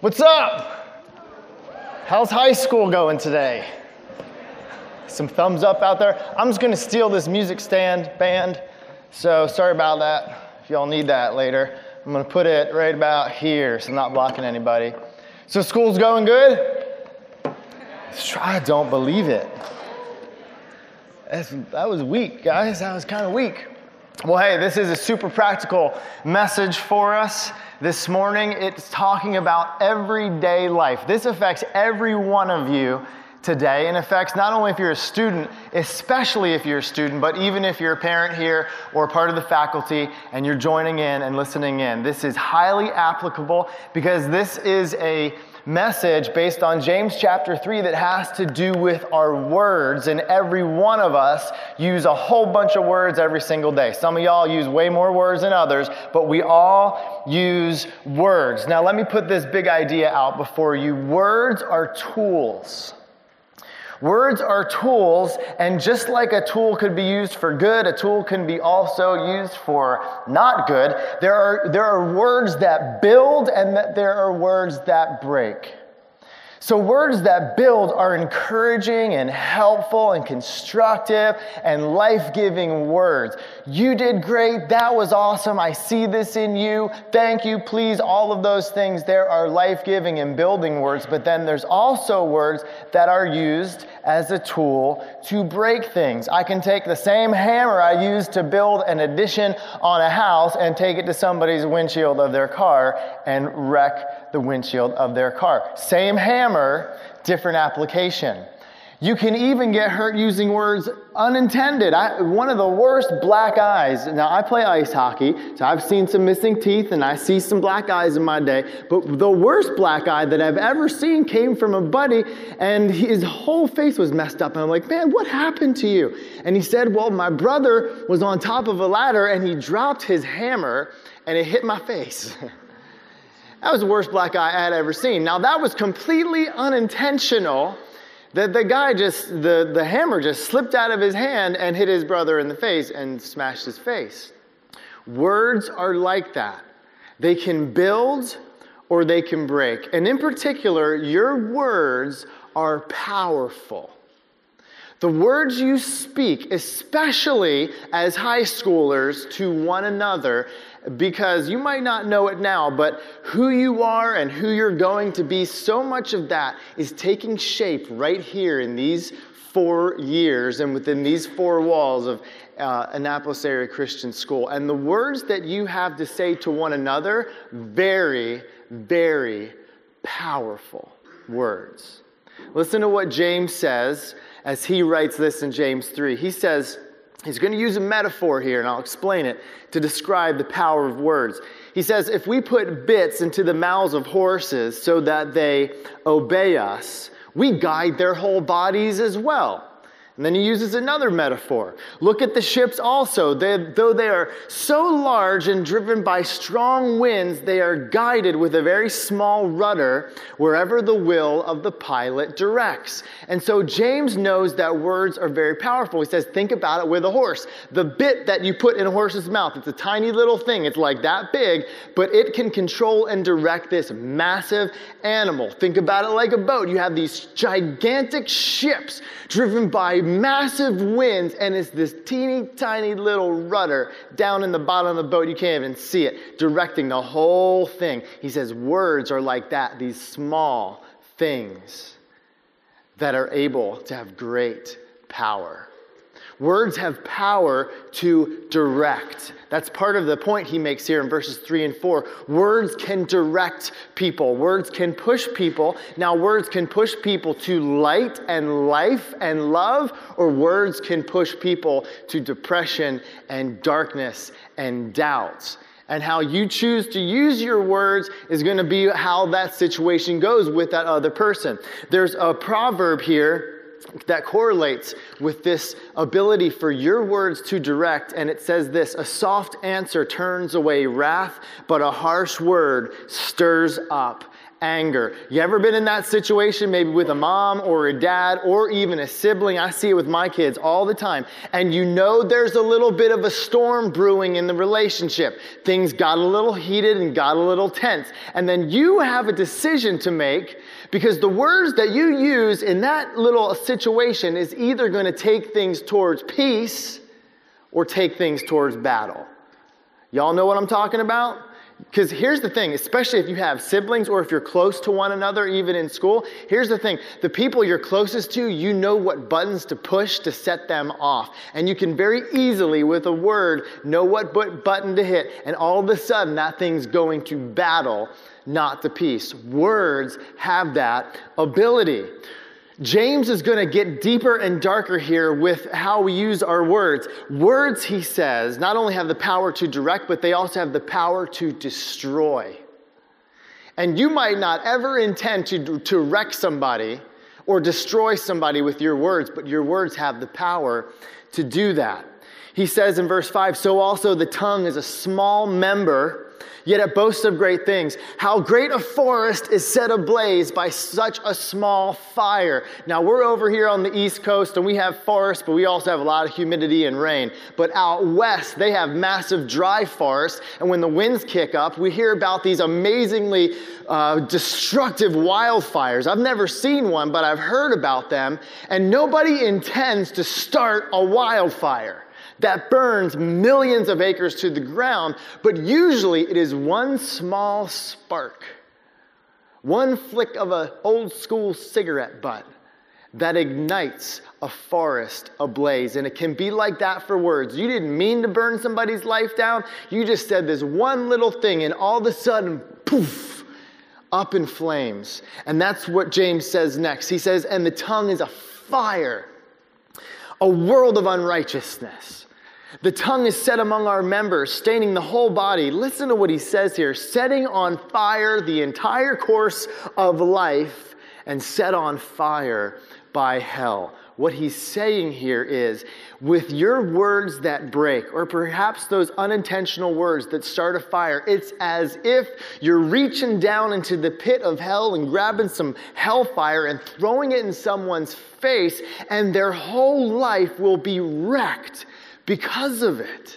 What's up? How's high school going today? Some thumbs up out there. I'm just gonna steal this music stand band, so sorry about that. If y'all need that later, I'm gonna put it right about here so I'm not blocking anybody. So school's going good? I don't believe it. That was weak, guys. That was kind of weak. Well, hey, this is a super practical message for us this morning. It's talking about everyday life. This affects every one of you today, and affects not only if you're a student, especially if you're a student, but even if you're a parent here or part of the faculty and you're joining in and listening in. This is highly applicable because this is a message based on James chapter 3 that has to do with our words, and every one of us use a whole bunch of words every single day. Some of y'all use way more words than others, but we all use words. Now let me put this big idea out before you. Words are tools. Words are tools, and just like a tool could be used for good, a tool can be also used for not good. There are words that build and there are words that break. So words that build are encouraging and helpful and constructive and life-giving words. You did great. That was awesome. I see this in you. Thank you, please. All of those things there are life-giving and building words. But then there's also words that are used as a tool to break things. I can take the same hammer I used to build an addition on a house and take it to somebody's windshield of their car and wreck the windshield of their car. Same hammer, different application. You can even get hurt using words unintended. One of the worst black eyes. Now, I play ice hockey, so I've seen some missing teeth and I see some black eyes in my day. But the worst black eye that I've ever seen came from a buddy, and his whole face was messed up. And I'm like, man, what happened to you? And he said, well, my brother was on top of a ladder and he dropped his hammer and it hit my face. That was the worst black eye I had ever seen. Now, that was completely unintentional. The hammer just slipped out of his hand and hit his brother in the face and smashed his face. Words are like that. They can build or they can break. And in particular, your words are powerful. The words you speak, especially as high schoolers, to one another, because you might not know it now, but who you are and who you're going to be, so much of that is taking shape right here in these 4 years and within these 4 walls of Annapolis Area Christian School. And the words that you have to say to one another, very, very powerful words. Listen to what James says as he writes this in James 3. He says, he's going to use a metaphor here, and I'll explain it, to describe the power of words. He says, if we put bits into the mouths of horses so that they obey us, we guide their whole bodies as well. And then he uses another metaphor. Look at the ships also. Though they are so large and driven by strong winds, they are guided with a very small rudder wherever the will of the pilot directs. And so James knows that words are very powerful. He says, think about it with a horse. The bit that you put in a horse's mouth, it's a tiny little thing. It's like that big, but it can control and direct this massive animal. Think about it like a boat. You have these gigantic ships driven by massive winds, and it's this teeny tiny little rudder down in the bottom of the boat. You can't even see it, directing the whole thing. He says words are like that, these small things that are able to have great power. Words have power to direct. That's part of the point he makes here in verses 3 and 4. Words can direct people. Words can push people. Now, words can push people to light and life and love, or words can push people to depression and darkness and doubt. And how you choose to use your words is going to be how that situation goes with that other person. There's a proverb here that correlates with this ability for your words to direct, and it says this: a soft answer turns away wrath, but a harsh word stirs up anger. You ever been in that situation, maybe with a mom or a dad or even a sibling? I see it with my kids all the time. And you know there's a little bit of a storm brewing in the relationship. Things got a little heated and got a little tense. And then you have a decision to make, because the words that you use in that little situation is either going to take things towards peace or take things towards battle. Y'all know what I'm talking about? Because here's the thing, especially if you have siblings or if you're close to one another, even in school, here's the thing. The people you're closest to, you know what buttons to push to set them off. And you can very easily, with a word, know what button to hit. And all of a sudden, that thing's going to battle, not to peace. Words have that ability. James is going to get deeper and darker here with how we use our words. Words, he says, not only have the power to direct, but they also have the power to destroy. And you might not ever intend to wreck somebody or destroy somebody with your words, but your words have the power to do that. He says in verse 5, so also the tongue is a small member, yet it boasts of great things. How great a forest is set ablaze by such a small fire. Now, we're over here on the East Coast, and we have forests, but we also have a lot of humidity and rain. But out west, they have massive dry forests, and when the winds kick up, we hear about these amazingly destructive wildfires. I've never seen one, but I've heard about them, and nobody intends to start a wildfire that burns millions of acres to the ground, but usually it is one small spark, one flick of an old school cigarette butt that ignites a forest ablaze. And it can be like that for words. You didn't mean to burn somebody's life down. You just said this one little thing, and all of a sudden, poof, up in flames. And that's what James says next. He says, and the tongue is a fire, a world of unrighteousness. The tongue is set among our members, staining the whole body. Listen to what he says here. Setting on fire the entire course of life and set on fire by hell. What he's saying here is, with your words that break, or perhaps those unintentional words that start a fire, it's as if you're reaching down into the pit of hell and grabbing some hellfire and throwing it in someone's face, and their whole life will be wrecked because of it.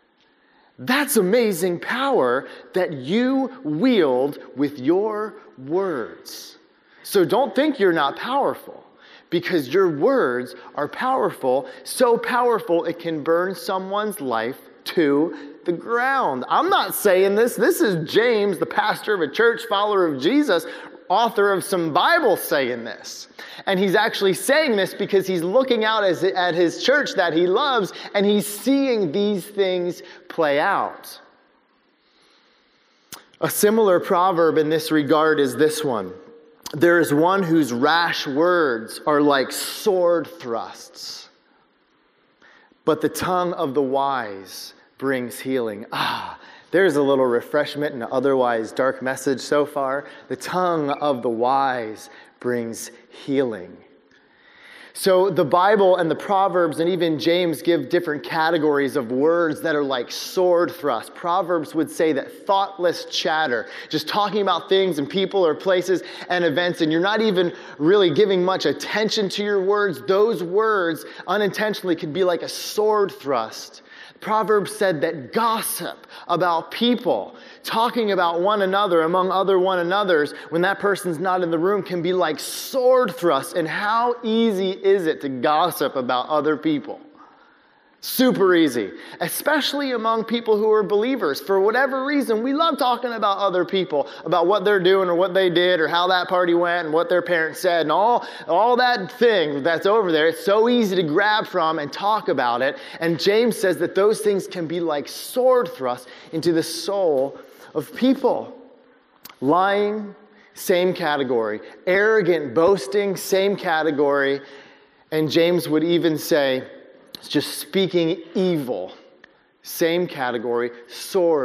That's amazing power that you wield with your words. So don't think you're not powerful, because your words are powerful, so powerful it can burn someone's life to the ground. I'm not saying this. This is James, the pastor of a church, follower of Jesus, author of some Bible, saying this. And he's actually saying this because he's looking out at his church that he loves, and he's seeing these things play out. A similar proverb in this regard is this one. There is one whose rash words are like sword thrusts, but the tongue of the wise brings healing. There's a little refreshment in an otherwise dark message so far. The tongue of the wise brings healing. So the Bible and the Proverbs and even James give different categories of words that are like sword thrusts. Proverbs would say that thoughtless chatter, just talking about things and people or places and events, and you're not even really giving much attention to your words. Those words unintentionally could be like a sword thrust. Proverbs said that gossip about people, talking about one another among other one another's when that person's not in the room, can be like sword thrusts. And how easy is it to gossip about other people? Super easy, especially among people who are believers. For whatever reason, we love talking about other people, about what they're doing or what they did or how that party went and what their parents said and all that thing that's over there. It's so easy to grab from and talk about it. And James says that those things can be like sword thrusts into the soul of people. Lying, same category. Arrogant boasting, same category. And James would even say, just speaking evil, same category. Sword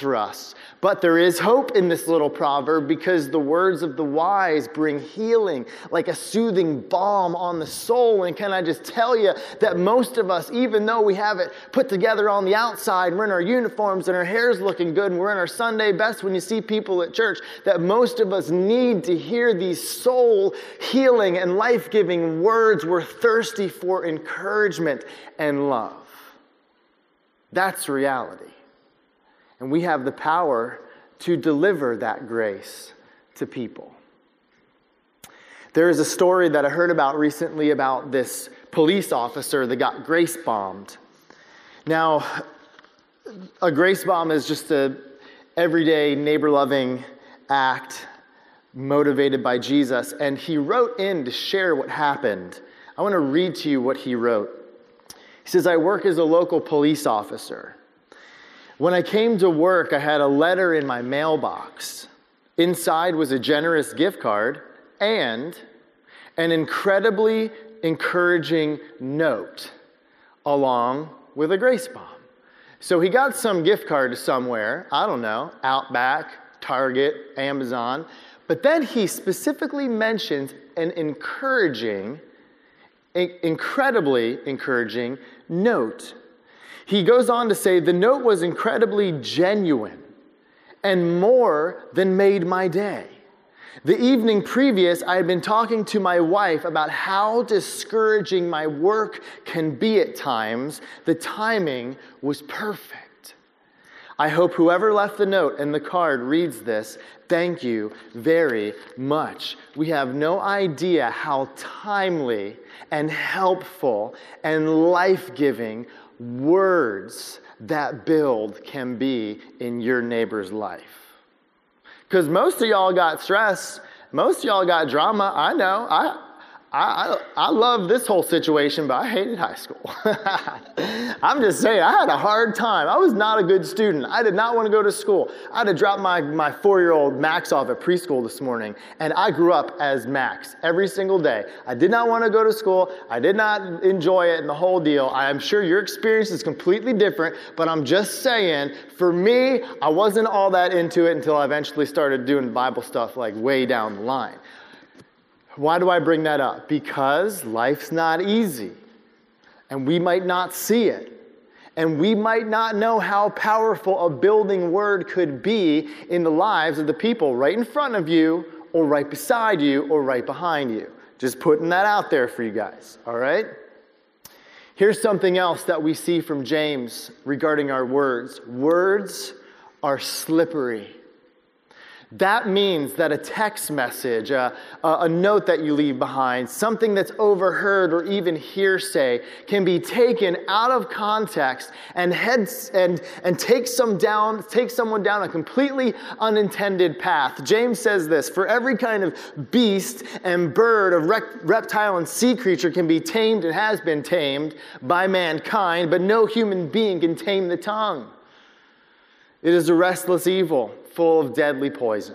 for us. But there is hope in this little proverb because the words of the wise bring healing like a soothing balm on the soul. And can I just tell you that most of us, even though we have it put together on the outside, we're in our uniforms and our hair's looking good and we're in our Sunday best when you see people at church, that most of us need to hear these soul healing and life-giving words. We're thirsty for encouragement and love. That's reality. And we have the power to deliver that grace to people. There is a story that I heard about recently about this police officer that got grace bombed. Now, a grace bomb is just a everyday neighbor-loving act motivated by Jesus. And he wrote in to share what happened. I want to read to you what he wrote. He says, "I work as a local police officer. When I came to work, I had a letter in my mailbox. Inside was a generous gift card and an incredibly encouraging note along with a grace bomb." So he got some gift card somewhere, I don't know, Outback, Target, Amazon. But then he specifically mentions an incredibly encouraging note. He goes on to say, "The note was incredibly genuine and more than made my day. The evening previous, I had been talking to my wife about how discouraging my work can be at times. The timing was perfect. I hope whoever left the note and the card reads this. Thank you very much." We have no idea how timely and helpful and life-giving words that build can be in your neighbor's life. Because most of y'all got stress. Most of y'all got drama. I know. I love this whole situation, but I hated high school. I'm just saying, I had a hard time. I was not a good student. I did not want to go to school. I had to drop my 4-year-old Max off at preschool this morning, and I grew up as Max every single day. I did not want to go to school. I did not enjoy it and the whole deal. I am sure your experience is completely different, but I'm just saying, for me, I wasn't all that into it until I eventually started doing Bible stuff like way down the line. Why do I bring that up? Because life's not easy, and we might not see it, and we might not know how powerful a building word could be in the lives of the people right in front of you, or right beside you, or right behind you. Just putting that out there for you guys, all right? Here's something else that we see from James regarding our words. Words are slippery. That means that a text message, a note that you leave behind, something that's overheard or even hearsay can be taken out of context and take someone down a completely unintended path. James says this, "For every kind of beast and bird, of reptile and sea creature can be tamed and has been tamed by mankind, but no human being can tame the tongue. It is a restless evil, full of deadly poison."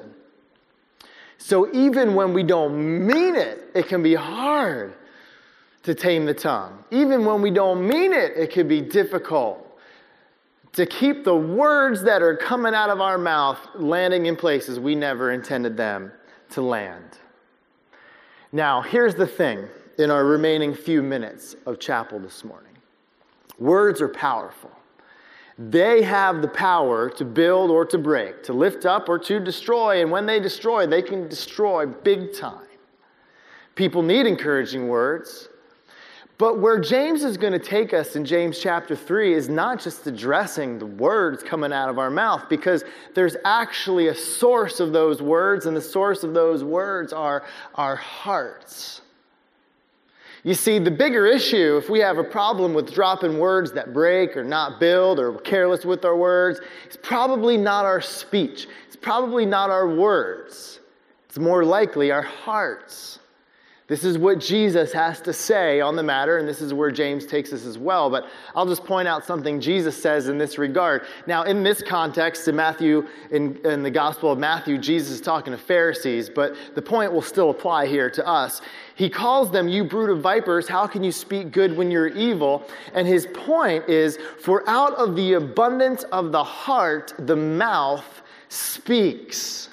So even when we don't mean it, it can be hard to tame the tongue. Even when we don't mean it, it can be difficult to keep the words that are coming out of our mouth landing in places we never intended them to land. Now, here's the thing in our remaining few minutes of chapel this morning. Words are powerful. They have the power to build or to break, to lift up or to destroy. And when they destroy, they can destroy big time. People need encouraging words. But where James is going to take us in James chapter 3 is not just addressing the words coming out of our mouth, because there's actually a source of those words, and the source of those words are our hearts. You see, the bigger issue, if we have a problem with dropping words that break or not build or we're careless with our words, it's probably not our speech. It's probably not our words. It's more likely our hearts. This is what Jesus has to say on the matter, and this is where James takes us as well. But I'll just point out something Jesus says in this regard. Now, in this context, in the Gospel of Matthew, Jesus is talking to Pharisees, but the point will still apply here to us. He calls them, "You brood of vipers, how can you speak good when you're evil?" And his point is, for out of the abundance of the heart, the mouth speaks.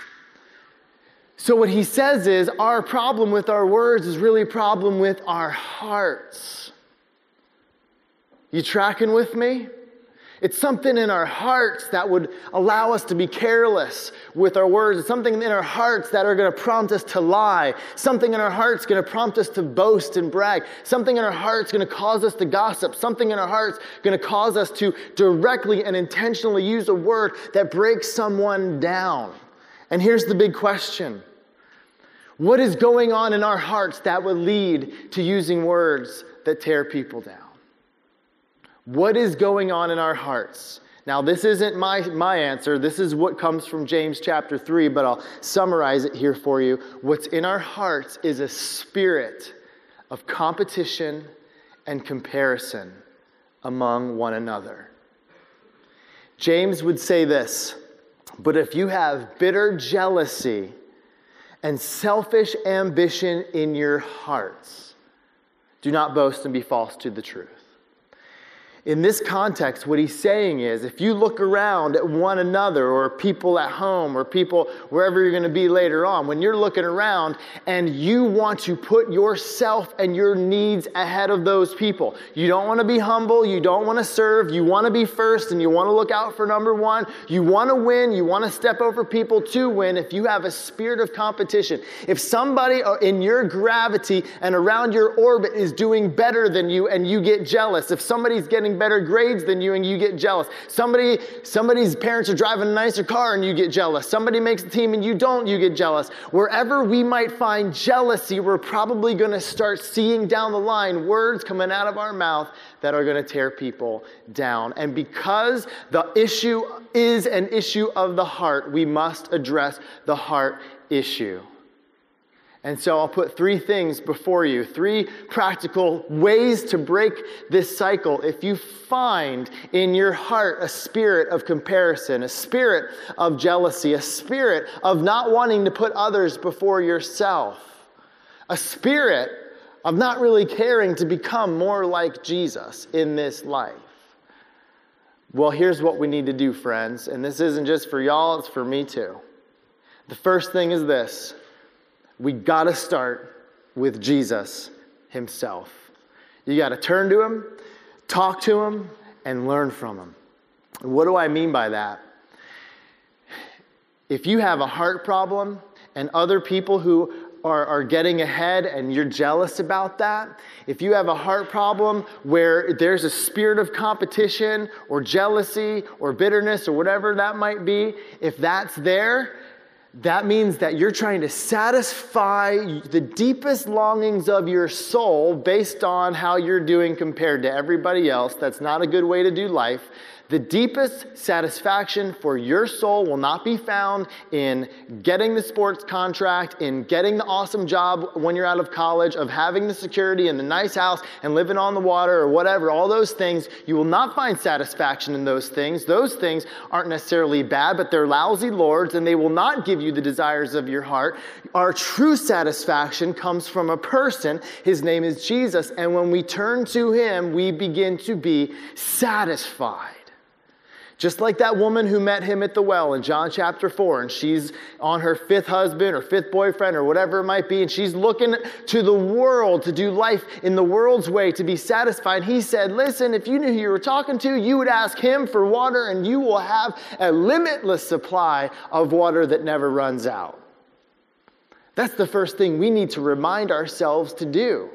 So what he says is, our problem with our words is really a problem with our hearts. You tracking with me? It's something in our hearts that would allow us to be careless with our words. It's something in our hearts that are going to prompt us to lie. Something in our hearts going to prompt us to boast and brag. Something in our hearts going to cause us to gossip. Something in our hearts going to cause us to directly and intentionally use a word that breaks someone down. And here's the big question. What is going on in our hearts that would lead to using words that tear people down? What is going on in our hearts? Now, this isn't my answer. This is what comes from James chapter 3, but I'll summarize it here for you. What's in our hearts is a spirit of competition and comparison among one another. James would say this, "But if you have bitter jealousy and selfish ambition in your hearts, do not boast and be false to the truth." In this context, what he's saying is, if you look around at one another or people at home or people wherever you're going to be later on, when you're looking around and you want to put yourself and your needs ahead of those people, you don't want to be humble, you don't want to serve, you want to be first and you want to look out for number one, you want to win, you want to step over people to win. If you have a spirit of competition, if somebody in your gravity and around your orbit is doing better than you and you get jealous, if somebody's getting better grades than you and you get jealous. Somebody's parents are driving a nicer car and you get jealous. Somebody makes the team and you don't, you get jealous. Wherever we might find jealousy, we're probably going to start seeing down the line words coming out of our mouth that are going to tear people down. And because the issue is an issue of the heart, we must address the heart issue. And so I'll put three things before you, three practical ways to break this cycle. If you find in your heart a spirit of comparison, a spirit of jealousy, a spirit of not wanting to put others before yourself, a spirit of not really caring to become more like Jesus in this life, well, here's what we need to do, friends. And this isn't just for y'all, it's for me too. The first thing is this. We got to start with Jesus himself. You got to turn to him, talk to him, and learn from him. And what do I mean by that? If you have a heart problem and other people who are getting ahead and you're jealous about that, if you have a heart problem where there's a spirit of competition or jealousy or bitterness or whatever that might be, if that's there, that means that you're trying to satisfy the deepest longings of your soul based on how you're doing compared to everybody else. That's not a good way to do life. The deepest satisfaction for your soul will not be found in getting the sports contract, in getting the awesome job when you're out of college, of having the security and the nice house and living on the water or whatever, all those things. You will not find satisfaction in those things. Those things aren't necessarily bad, but they're lousy lords and they will not give you the desires of your heart. Our true satisfaction comes from a person. His name is Jesus. And when we turn to him, we begin to be satisfied. Just like that woman who met him at the well in John chapter 4, and she's on her fifth husband or fifth boyfriend or whatever it might be, and she's looking to the world to do life in the world's way to be satisfied. He said, listen, if you knew who you were talking to, you would ask him for water and you will have a limitless supply of water that never runs out. That's the first thing we need to remind ourselves to do.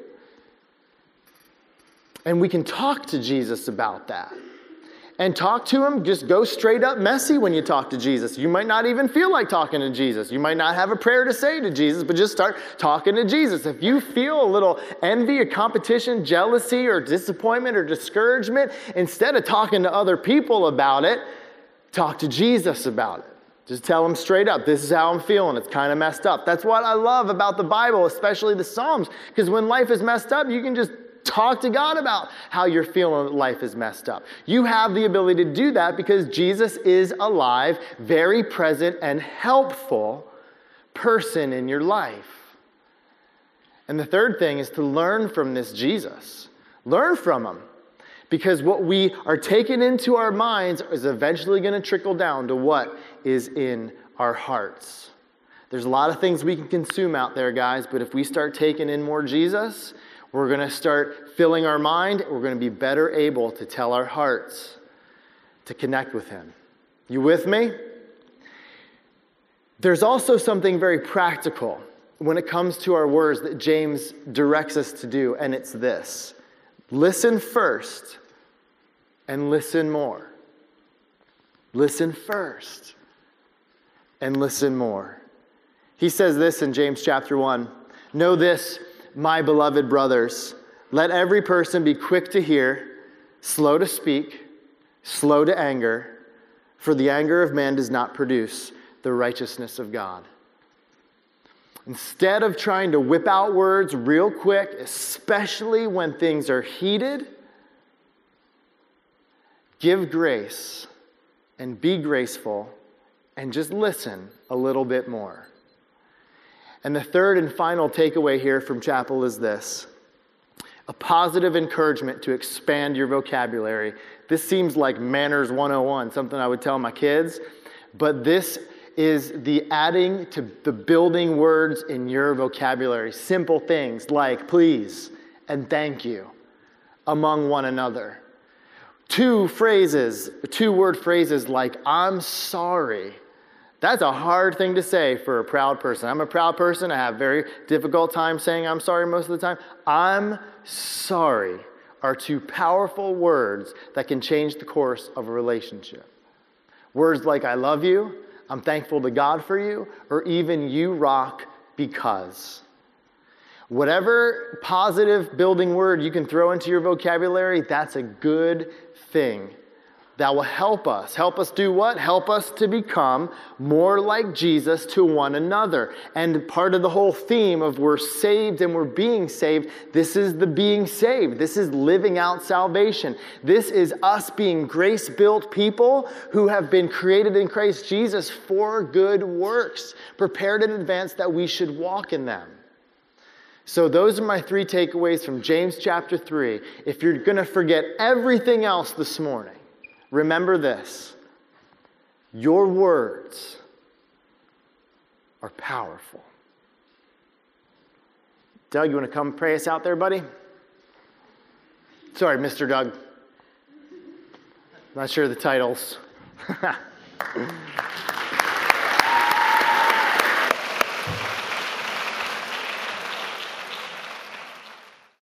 And we can talk to Jesus about that. And talk to him, just go straight up messy when you talk to Jesus. You might not even feel like talking to Jesus. You might not have a prayer to say to Jesus, but just start talking to Jesus. If you feel a little envy or competition, jealousy or disappointment or discouragement, instead of talking to other people about it, talk to Jesus about it. Just tell them straight up, this is how I'm feeling. It's kind of messed up. That's what I love about the Bible, especially the Psalms, because when life is messed up, you can just talk to God about how you're feeling that life is messed up. You have the ability to do that because Jesus is alive, very present, and helpful person in your life. And the third thing is to learn from this Jesus. Learn from him. Because what we are taking into our minds is eventually going to trickle down to what is in our hearts. There's a lot of things we can consume out there, guys, but if we start taking in more Jesus, we're going to start filling our mind. We're going to be better able to tell our hearts to connect with him. You with me? There's also something very practical when it comes to our words that James directs us to do, and it's this. Listen first and listen more. Listen first and listen more. He says this in James chapter 1. Know this, my beloved brothers. Let every person be quick to hear, slow to speak, slow to anger, for the anger of man does not produce the righteousness of God. Instead of trying to whip out words real quick, especially when things are heated, give grace and be graceful and just listen a little bit more. And the third and final takeaway here from Chapel is this: a positive encouragement to expand your vocabulary. This seems like manners 101, something I would tell my kids, but this is the adding to the building words in your vocabulary. Simple things like please and thank you among one another. Two-word phrases like I'm sorry. That's a hard thing to say for a proud person. I'm a proud person. I have a very difficult time saying I'm sorry most of the time. I'm sorry are two powerful words that can change the course of a relationship. Words like I love you, I'm thankful to God for you, or even you rock because. Whatever positive building word you can throw into your vocabulary, that's a good thing. That will help us. Help us do what? Help us to become more like Jesus to one another. And part of the whole theme of we're saved and we're being saved, this is the being saved. This is living out salvation. This is us being grace-built people who have been created in Christ Jesus for good works, prepared in advance that we should walk in them. So those are my three takeaways from James chapter 3. If you're going to forget everything else this morning, remember this: your words are powerful. Doug, you want to come pray us out there, buddy? Sorry, Mr. Doug. Not sure of the titles.